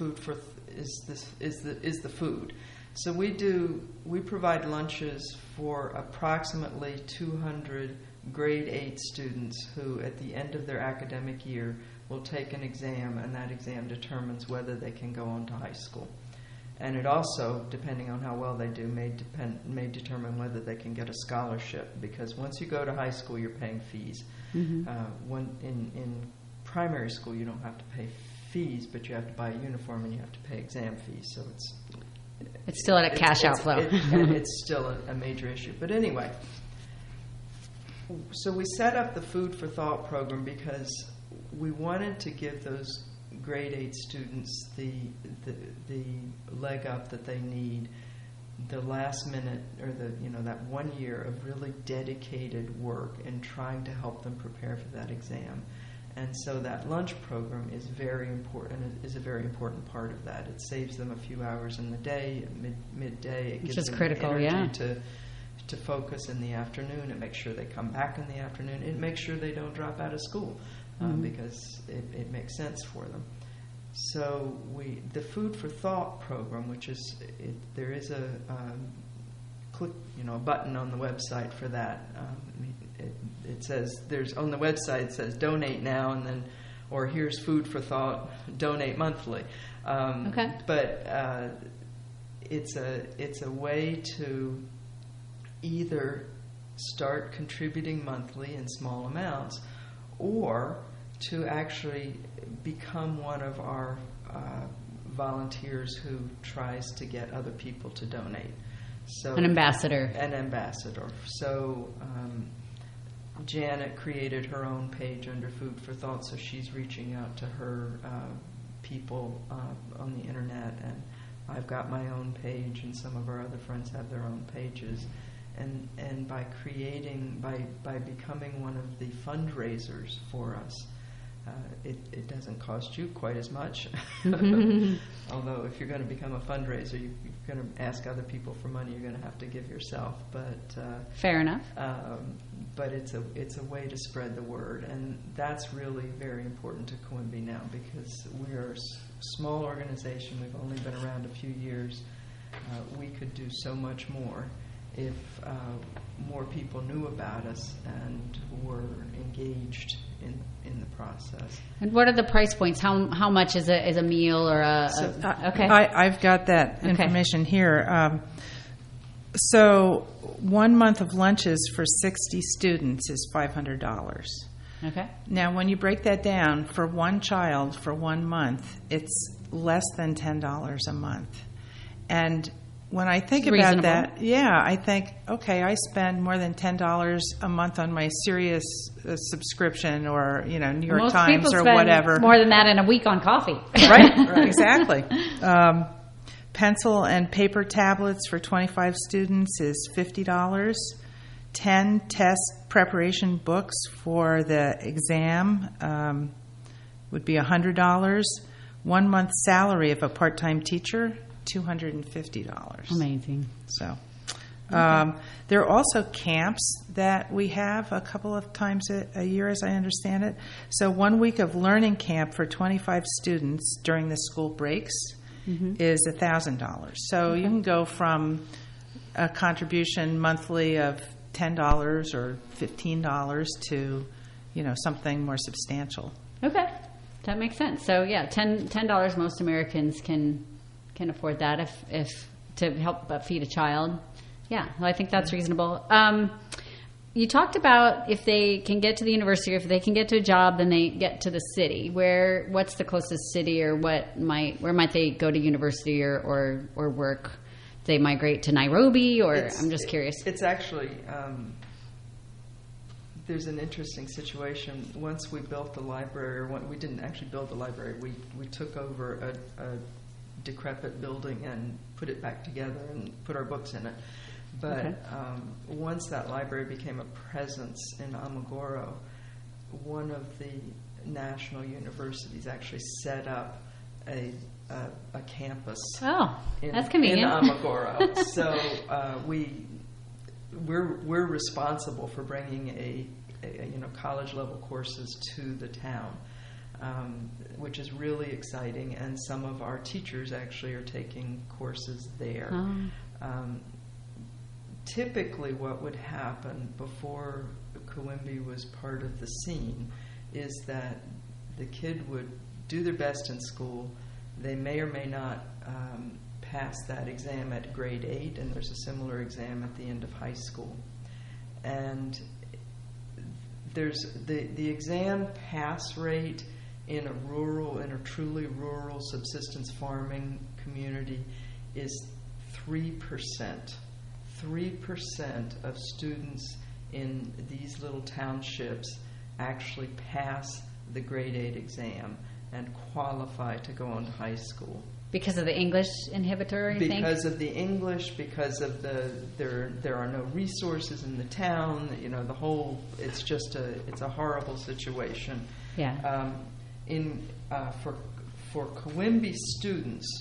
the food. So we provide lunches for approximately 200 grade 8 students who at the end of their academic year will take an exam, and that exam determines whether they can go on to high school. And it also, depending on how well they do, may determine whether they can get a scholarship, because once you go to high school you're paying fees. Mm-hmm. In primary school you don't have to pay fees, but you have to buy a uniform and you have to pay exam fees, so it's still a cash outflow. It's still a major issue. But anyway, so we set up the Food for Thought program because we wanted to give those grade 8 students the leg up that they need, the last minute, or that 1 year of really dedicated work in trying to help them prepare for that exam. And so that lunch program is very important. It is a very important part of that. It saves them a few hours in the day, midday. It gives them critical, energy to focus in the afternoon. It makes sure they come back in the afternoon. It makes sure they don't drop out of school because it makes sense for them. So the Food for Thought program, which is there is a click, a button on the website for that. It says on the website it says donate now, and then or here's Food for Thought, donate monthly. Okay. But it's a way to either start contributing monthly in small amounts, or to actually become one of our volunteers who tries to get other people to donate. So an ambassador. So Janet created her own page under Food for Thought, so she's reaching out to her people on the internet, and I've got my own page, and some of our other friends have their own pages. And by becoming one of the fundraisers for us, it doesn't cost you quite as much. Although if you're going to become a fundraiser, you're going to ask other people for money, you're going to have to give yourself. But fair enough. But it's a way to spread the word, and that's really very important to Coimbi now, because we are a small organization. We've only been around a few years. We could do so much more if more people knew about us and were engaged in the process. And what are the price points? How much is a meal or okay? I've got that information here. So 1 month of lunches for 60 students is $500. Okay. Now, when you break that down for one child for 1 month, it's less than $10 a month. And when I think about that, I think, okay, I spend more than $10 a month on my Sirius subscription, or New York Times or whatever. More than that in a week on coffee. Right. Exactly. Pencil and paper tablets for 25 students is $50. 10 test preparation books for the exam would be $100. 1 month's salary of a part-time teacher, $250. Amazing. So there are also camps that we have a couple of times a year, as I understand it. So 1 week of learning camp for 25 students during the school breaks is $1,000. So you can go from a contribution monthly of $10 or $15 to, something more substantial. Okay, that makes sense. So yeah, $10 most Americans can afford that if to help feed a child. Yeah, well, I think that's reasonable. You talked about if they can get to the university, or if they can get to a job, then they get to the city. What's the closest city, or where might they go to university or work? Do they migrate to Nairobi, or I'm just curious. It's actually there's an interesting situation. Once we built the library, or we didn't actually build the library, we took over a decrepit building and put it back together and put our books in it. But once that library became a presence in Amagoro, one of the national universities actually set up a campus. Oh, that's convenient. In Amagoro. So we're responsible for bringing a college level courses to the town, which is really exciting. And some of our teachers actually are taking courses there. Typically what would happen before Kawembe was part of the scene is that the kid would do their best in school. They may or may not pass that exam at grade 8, and there's a similar exam at the end of high school. And there's the exam pass rate in a truly rural subsistence farming community is 3%. 3% of students in these little townships actually pass the grade 8 exam and qualify to go on to high school. Because of the English inhibitor, you think? Because of the English, because of there are no resources in the town. It's a horrible situation. Yeah. For Kawembe students,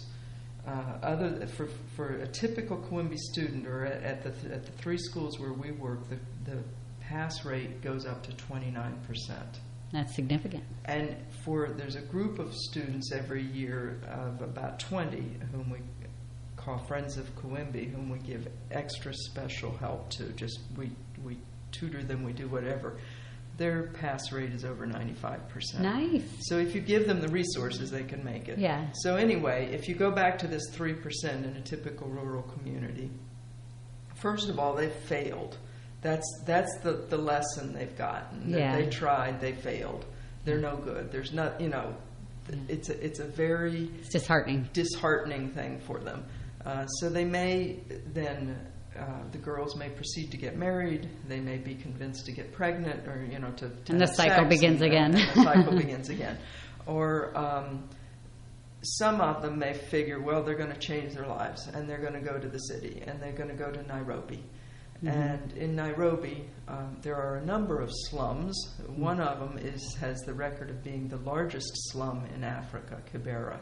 for a typical Kawembe student, or at the 3 schools where we work, the pass rate goes up to 29%. That's significant. And there's a group of students every year of about 20 whom we call Friends of Kawembe, whom we give extra special help to. We tutor them, we do whatever. Their pass rate is over 95%. Nice. So if you give them the resources, they can make it. Yeah. So anyway, if you go back to this 3% in a typical rural community, first of all, they've failed. That's the lesson they've gotten. Yeah. They tried, they failed. They're no good. There's not, it's a very disheartening thing for them. So they may then. The girls may proceed to get married. They may be convinced to get pregnant, or to and the cycle begins again. And the cycle begins again. Or some of them may figure, well, they're going to change their lives, and they're going to go to the city, and they're going to go to Nairobi. Mm-hmm. And in Nairobi, there are a number of slums. Mm-hmm. One of them has the record of being the largest slum in Africa, Kibera.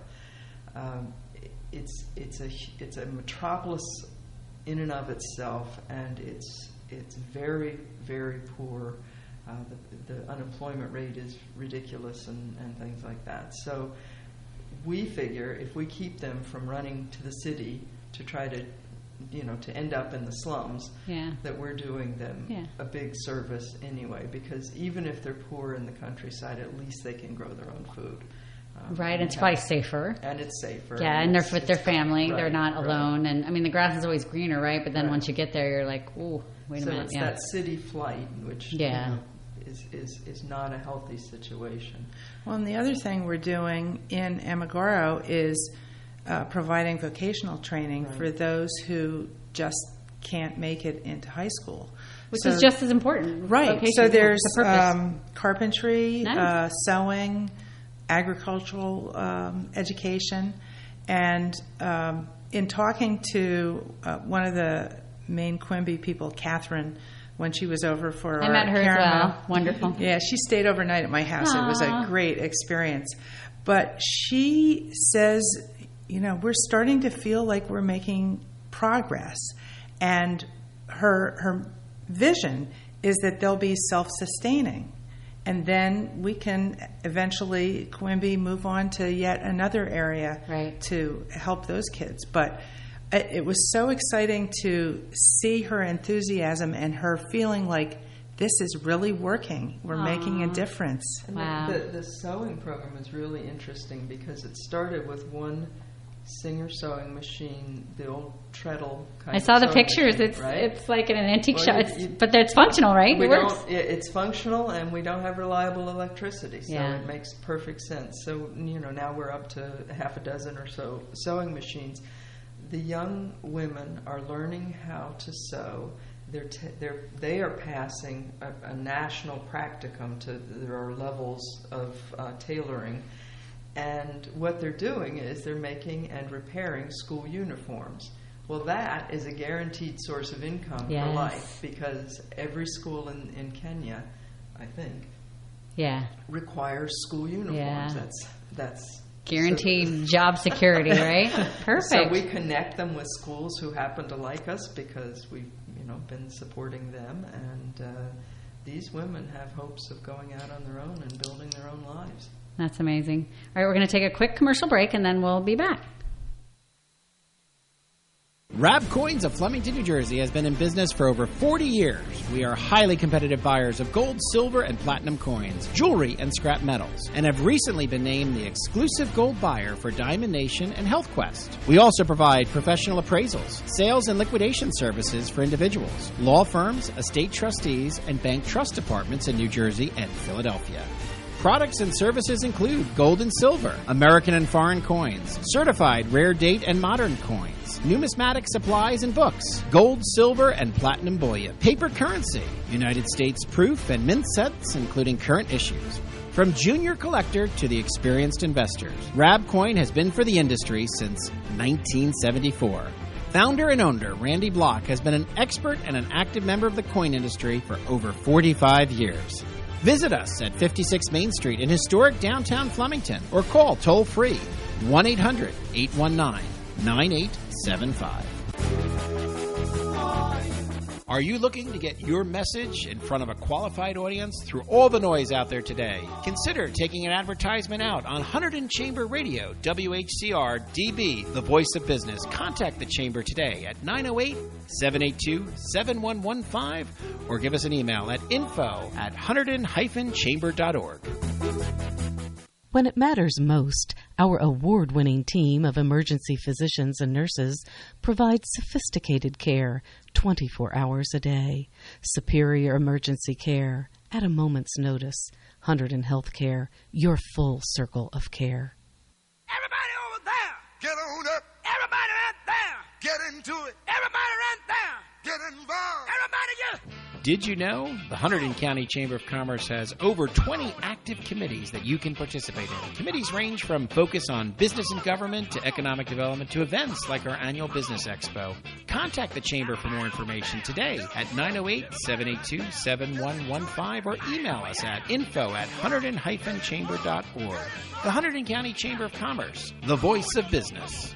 It's a metropolis in and of itself, and it's very, very poor. The unemployment rate is ridiculous, and things like that. So we figure if we keep them from running to the city to try to end up in the slums, that we're doing them a big service anyway, because even if they're poor in the countryside, at least they can grow their own food. Right, and it's probably safer. And it's safer. Yeah, and they're with their family. Right, they're not alone. Right. And, the grass is always greener, right? But then once you get there, you're like, ooh, wait a minute. So it's that city flight, which is not a healthy situation. Well, and the other thing we're doing in Amagoro is providing vocational training for those who just can't make it into high school. Which is just as important. Right. So there's carpentry, nice. Sewing, agricultural education, and in talking to one of the main Quimby people, Catherine, when she was over for I met her as well. Wonderful. Yeah, she stayed overnight at my house. Aww. It was a great experience. But she says, we're starting to feel like we're making progress, and her vision is that they'll be self-sustaining. And then we can eventually, Kawembe, move on to yet another area to help those kids. But it was so exciting to see her enthusiasm and her feeling like this is really working. We're making a difference. And Wow. the sewing program is really interesting because it started with one Singer sewing machine, the old treadle kind I of saw the sewing pictures. machine, It's right? it's like in an antique Well, shop, you- but it's functional, right? We It works. it's functional, and we don't have reliable electricity, so Yeah. it makes perfect sense. So now we're up to half a dozen or so sewing machines. The young women are learning how to sew. They are passing a national practicum. There are levels of tailoring. And what they're doing is they're making and repairing school uniforms. Well, that is a guaranteed source of income Yes. for life, because every school in Kenya, I think, Yeah. requires school uniforms. Yeah. That's Guaranteed job security, right? Perfect. So we connect them with schools who happen to like us because we've been supporting them, and these women have hopes of going out on their own and building their own lives. That's amazing. All right, we're going to take a quick commercial break, and then we'll be back. Rab Coins of Flemington, New Jersey has been in business for over 40 years. We are highly competitive buyers of gold, silver, and platinum coins, jewelry, and scrap metals, and have recently been named the exclusive gold buyer for Diamond Nation and Health Quest. We also provide professional appraisals, sales and liquidation services for individuals, law firms, estate trustees, and bank trust departments in New Jersey and Philadelphia. Products and services include gold and silver, American and foreign coins, certified rare date and modern coins, numismatic supplies and books, gold, silver, and platinum bullion, paper currency, United States proof and mint sets, including current issues. From junior collector to the experienced investors, Rab Coin has been for the industry since 1974. Founder and owner Randy Block has been an expert and an active member of the coin industry for over 45 years. Visit us at 56 Main Street in historic downtown Flemington or call toll-free 1-800-819-9875. Are you looking to get your message in front of a qualified audience through all the noise out there today? Consider taking an advertisement out on Hunterdon Chamber Radio, WHCR DB, the voice of business. Contact the Chamber today at 908-782-7115 or give us an email at info@hunterdon-chamber.org. When it matters most, our award-winning team of emergency physicians and nurses provides sophisticated care 24 hours a day. Superior emergency care at a moment's notice. Hunterdon Healthcare, your full circle of care. Everybody over there, get on up. Everybody right there, get into it. Everybody right there, get involved. Everybody get. Did you know the Hunterdon County Chamber of Commerce has over 20 active committees that you can participate in? Committees range from focus on business and government to economic development to events like our annual Business Expo. Contact the Chamber for more information today at 908-782-7115 or email us at info@hunterdon-chamber.org. The Hunterdon County Chamber of Commerce, the voice of business.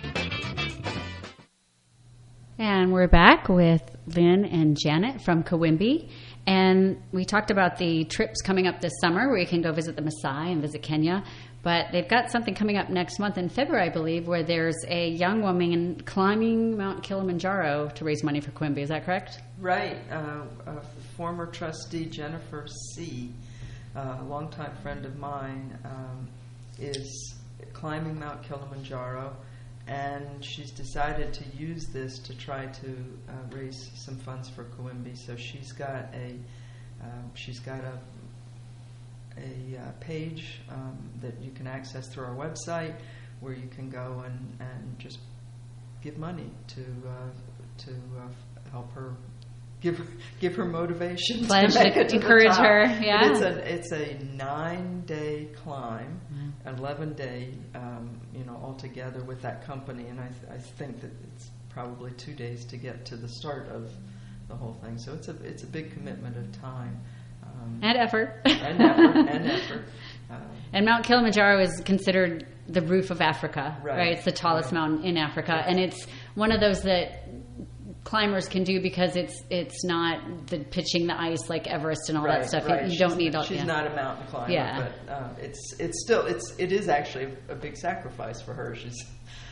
And we're back with Lynn and Janet from Kawimbi. And we talked about the trips coming up this summer where you can go visit the Maasai and visit Kenya. But they've got something coming up next month in February, I believe, where there's a young woman climbing Mount Kilimanjaro to raise money for Kawimbi. Is that correct? Right. Former trustee Jennifer C., a longtime friend of mine, is climbing Mount Kilimanjaro. And she's decided to use this to try to raise some funds for Kawimbi. So she's got a page that you can access through our website, where you can go and just give money to help her. Give her motivation. Pledge to make it to encourage the top. her, yeah. But it's a 9-day climb, 11-day, altogether with that company, and I think that it's probably 2 days to get to the start of the whole thing. So it's a big commitment of time And effort. and effort. And Mount Kilimanjaro is considered the roof of Africa, Right. right? It's the tallest mountain in Africa, and it's one of those that climbers can do because it's not the pitching the ice like Everest and all that stuff. Right. You don't need all. She's not a mountain climber, Yeah. but it is actually a big sacrifice for her. She's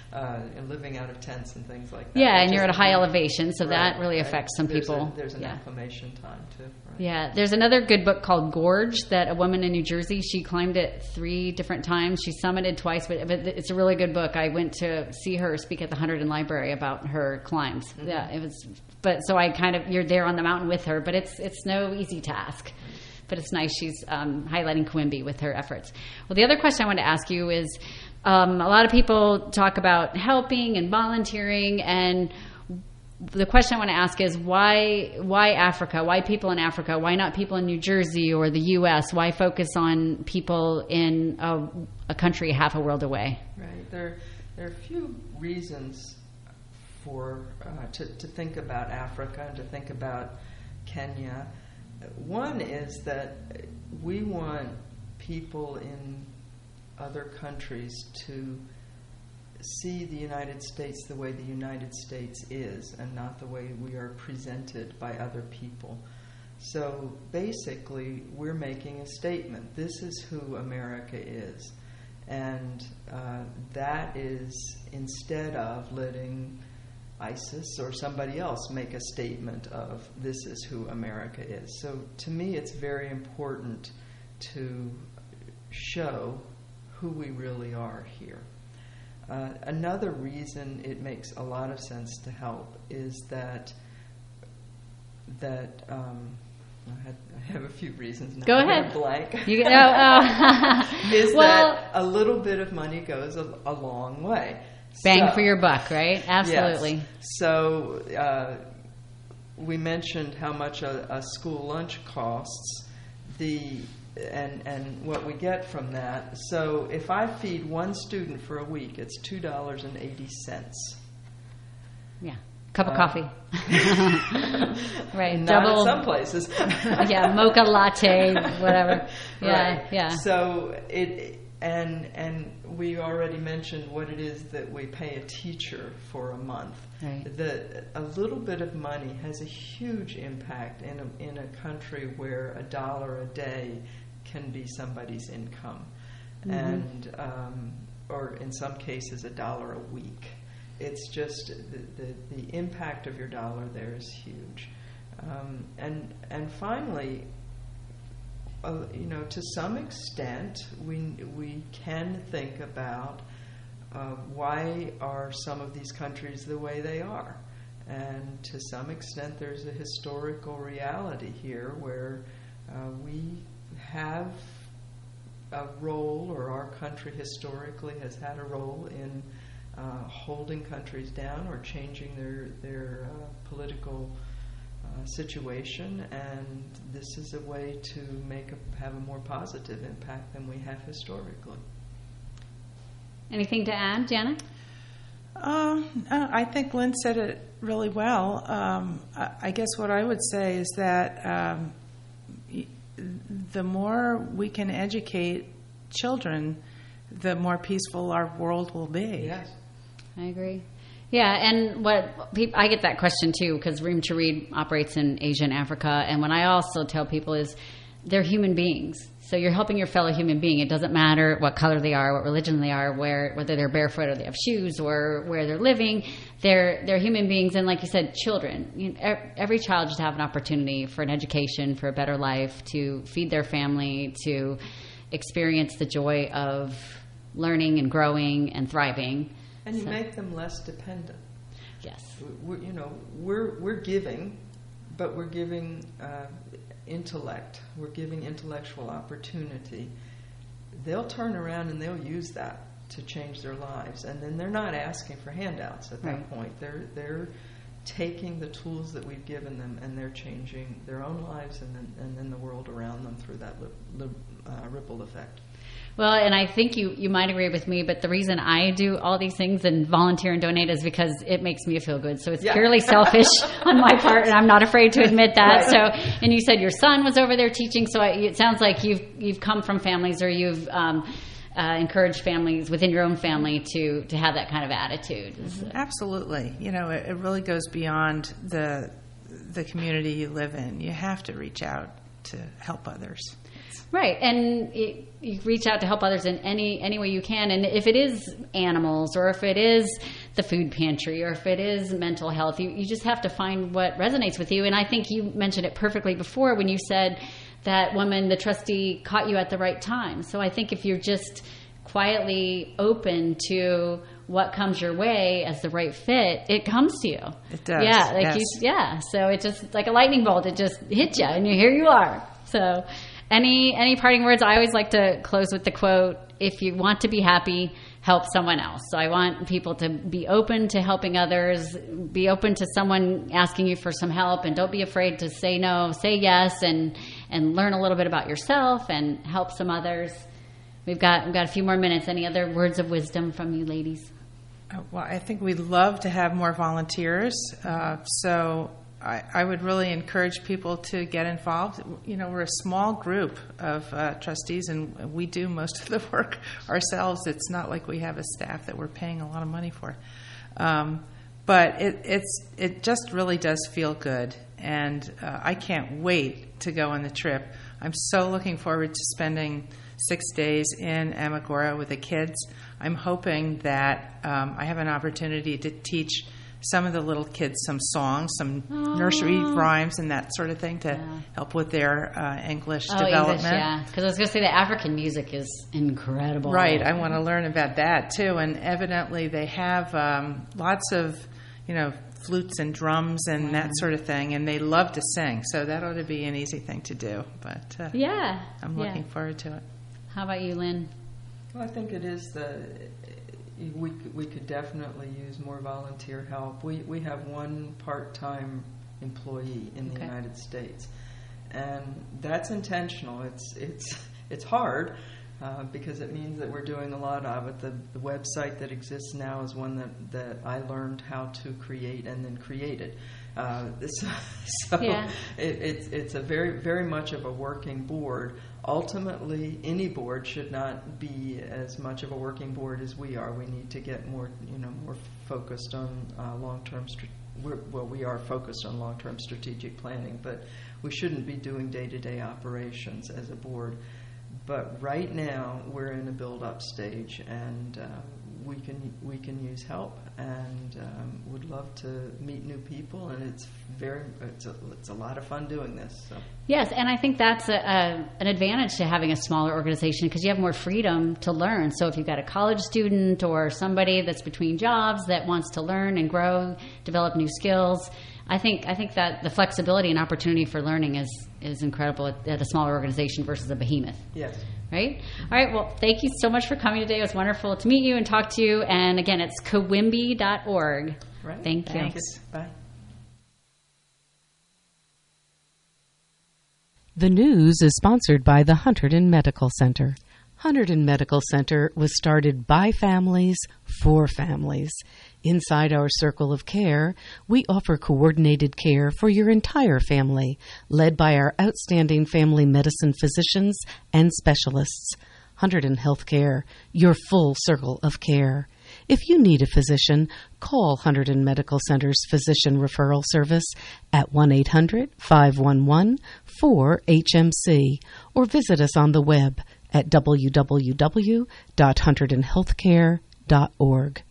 and living out of tents and things like that. Yeah, and you're at a high elevation, so that really right. affects some people. There's an acclimation time, too. Right? Yeah, there's another good book called Gorge that a woman in New Jersey, she climbed it 3 different times. She summited twice, but it's a really good book. I went to see her speak at the Hunterdon Library about her climbs. Mm-hmm. Yeah, it was. But so you're there on the mountain with her, but it's no easy task. But it's nice she's highlighting Coimbi with her efforts. Well, the other question I wanted to ask you is, a lot of people talk about helping and volunteering, and the question I want to ask is why Africa? Why people in Africa? Why not people in New Jersey or the U.S.? Why focus on people in a country half a world away? Right. There are a few reasons for to think about Africa and to think about Kenya. One is that we want people in other countries to see the United States the way the United States is and not the way we are presented by other people. So basically, we're making a statement. This is who America is. And that is instead of letting ISIS or somebody else make a statement of this is who America is. So to me, it's very important to show who we really are here. Another reason it makes a lot of sense to help is that I have a few reasons now. Go ahead. Blank. Is that a little bit of money goes a long way. Bang for your buck, right? Absolutely. Yes. So we mentioned how much a school lunch costs, and what we get from that. So if I feed one student for a week, it's $2.80. Yeah. Cup of coffee. Right. Not in some places. Yeah, mocha latte, whatever. Yeah, right. Yeah. So and we already mentioned what it is that we pay a teacher for a month. Right. A little bit of money has a huge impact in a country where $1 a day can be somebody's income, mm-hmm. and or in some cases $1 a week. It's just the impact of your dollar there is huge, and finally, to some extent, we can think about why are some of these countries the way they are, and to some extent, there's a historical reality here where we have a role, or our country historically has had a role in holding countries down or changing their political situation, and this is a way to have a more positive impact than we have historically. Anything to add, Janet? I think Lynn said it really well. I guess what I would say is that the more we can educate children, the more peaceful our world will be. Yes. I agree. Yeah, and I get that question too, because Room to Read operates in Asia and Africa, and what I also tell people is they're human beings. So you're helping your fellow human being. It doesn't matter what color they are, what religion they are, whether they're barefoot or they have shoes, or where they're living. They're human beings, and like you said, children. Every child should have an opportunity for an education, for a better life, to feed their family, to experience the joy of learning and growing and thriving. And you make them less dependent. Yes. We're giving, but we're giving intellect. We're giving intellectual opportunity. They'll turn around and they'll use that to change their lives, and then they're not asking for handouts at that point. They're taking the tools that we've given them, and they're changing their own lives and then the world around them through that ripple effect. Well, and I think you might agree with me, but the reason I do all these things and volunteer and donate is because it makes me feel good. So it's purely selfish on my part, and I'm not afraid to admit that. Right. So, and you said your son was over there teaching, so it sounds like you've come from families, or you've encouraged families within your own family to have that kind of attitude. Absolutely. It really goes beyond the community you live in. You have to reach out to help others. Right, and you reach out to help others in any way you can. And if it is animals, or if it is the food pantry, or if it is mental health, you just have to find what resonates with you. And I think you mentioned it perfectly before when you said that woman, the trustee, caught you at the right time. So I think if you're just quietly open to what comes your way as the right fit, it comes to you. It does. Yeah, yes. So it just like a lightning bolt. It just hits you, and here you are. So, any parting words? I always like to close with the quote: "If you want to be happy, help someone else." So I want people to be open to helping others, be open to someone asking you for some help, and don't be afraid to say no, say yes, and learn a little bit about yourself and help some others. We've got a few more minutes. Any other words of wisdom from you ladies? Well, I think we'd love to have more volunteers. So I would really encourage people to get involved. You know, we're a small group of trustees, and we do most of the work ourselves. It's not like we have a staff that we're paying a lot of money for. But it just really does feel good, and I can't wait to go on the trip. I'm so looking forward to spending 6 days in Amargura with the kids. I'm hoping that I have an opportunity to teach some of the little kids some songs, some nursery rhymes and that sort of thing to help with their English development. English, yeah. Because I was going to say the African music is incredible. Right. I want to learn about that too. And evidently they have lots of, flutes and drums and that sort of thing, and they love to sing. So that ought to be an easy thing to do. But I'm looking forward to it. How about you, Lynn? Well, I think it is we could definitely use more volunteer help. We have one part-time employee in the United States, and that's intentional. It's hard because it means that we're doing a lot of it. The website that exists now is one that I learned how to create and then created. It's a very, very much of a working board. Ultimately, any board should not be as much of a working board as we are. We need to get more focused on long-term. We are focused on long-term strategic planning, but we shouldn't be doing day-to-day operations as a board. But right now, we're in a build-up stage, and we can use help, and would love to meet new people, and it's a lot of fun doing this. So. Yes, and I think that's an advantage to having a smaller organization because you have more freedom to learn. So if you've got a college student or somebody that's between jobs that wants to learn and grow, develop new skills, I think that the flexibility and opportunity for learning is incredible at a smaller organization versus a behemoth. Yes. Right? All right. Well, thank you so much for coming today. It was wonderful to meet you and talk to you. And again, it's coimbi.org. Right. Thank you. Thanks. Bye. The news is sponsored by the Hunterdon Medical Center. Hunterdon Medical Center was started by families for families. Inside our circle of care, we offer coordinated care for your entire family, led by our outstanding family medicine physicians and specialists. Hunterdon Healthcare, your full circle of care. If you need a physician, call Hunterdon Medical Center's Physician Referral Service at 1-800-511-4HMC or visit us on the web at www.hunterdonhealthcare.org.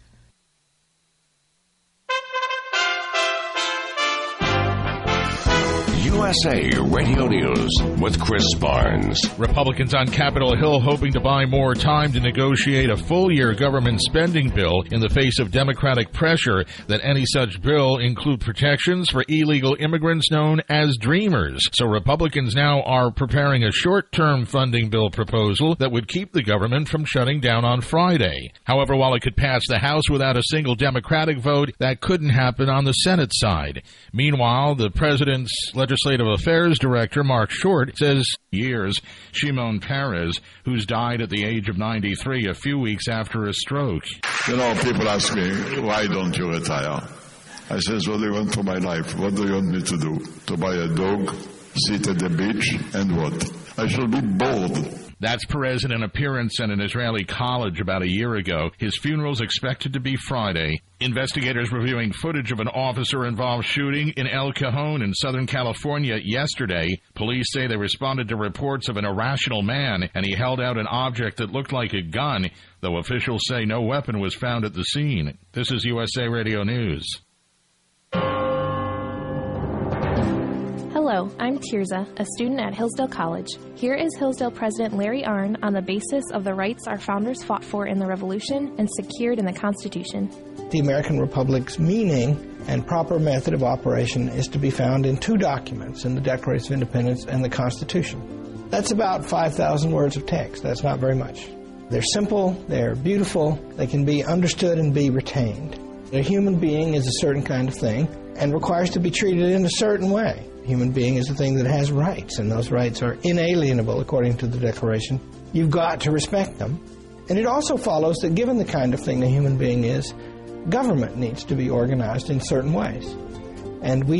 USA Radio News with Chris Barnes. Republicans on Capitol Hill hoping to buy more time to negotiate a full-year government spending bill in the face of Democratic pressure that any such bill include protections for illegal immigrants known as Dreamers. So Republicans now are preparing a short-term funding bill proposal that would keep the government from shutting down on Friday. However, while it could pass the House without a single Democratic vote, that couldn't happen on the Senate side. Meanwhile, the president's Legislative Affairs Director, Mark Short, says Shimon Peres, who's died at the age of 93 a few weeks after a stroke. People ask me, why don't you retire? I says, what do you want for my life? What do you want me to do? To buy a dog, sit at the beach, and what? I shall be bored. That's Perez in an appearance at an Israeli college about a year ago. His funeral is expected to be Friday. Investigators reviewing footage of an officer-involved shooting in El Cajon in Southern California yesterday. Police say they responded to reports of an irrational man, and he held out an object that looked like a gun, though officials say no weapon was found at the scene. This is USA Radio News. Hello, I'm Tirza, a student at Hillsdale College. Here is Hillsdale President Larry Arnn on the basis of the rights our founders fought for in the Revolution and secured in the Constitution. The American Republic's meaning and proper method of operation is to be found in two documents, in the Declaration of Independence and the Constitution. That's about 5,000 words of text. That's not very much. They're simple, they're beautiful, they can be understood and be retained. A human being is a certain kind of thing and requires to be treated in a certain way. A human being is a thing that has rights, and those rights are inalienable according to the Declaration. You've got to respect them. And it also follows that given the kind of thing a human being is, government needs to be organized in certain ways. And we